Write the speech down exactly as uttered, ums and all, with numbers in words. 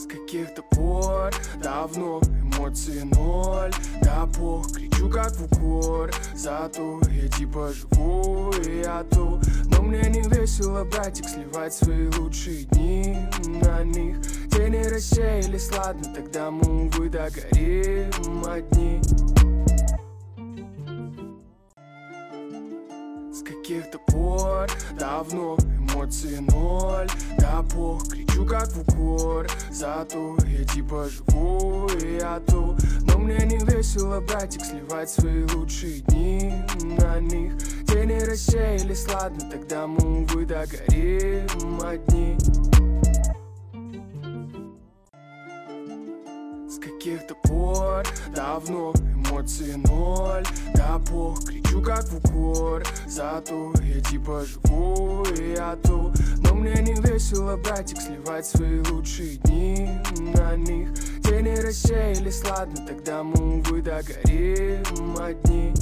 С каких-то пор давно эмоции ноль. Да бог, кричу как в укор. Зато я типа живу, и я то. Но мне не весело, братик, сливать свои лучшие дни на них. Тени рассеялись, ладно, тогда мы, увы, догорим одни. С каких-то пор давно эмоции ноль. Да бог, кричу как в укор. Зато я типа живу, и я то. Но мне не весело, братик, сливать свои лучшие дни на них. Тени рассеялись, ладно, тогда мы, увы, догорим одни. С каких-то пор давно эмоции ноль. Да бог, кричу как в укор. Зато я типа живу, и я то. Но мне не весело, братик, сливать свои лучшие дни на них. Тени рассеялись, ладно, тогда мы, увы, догорим одни.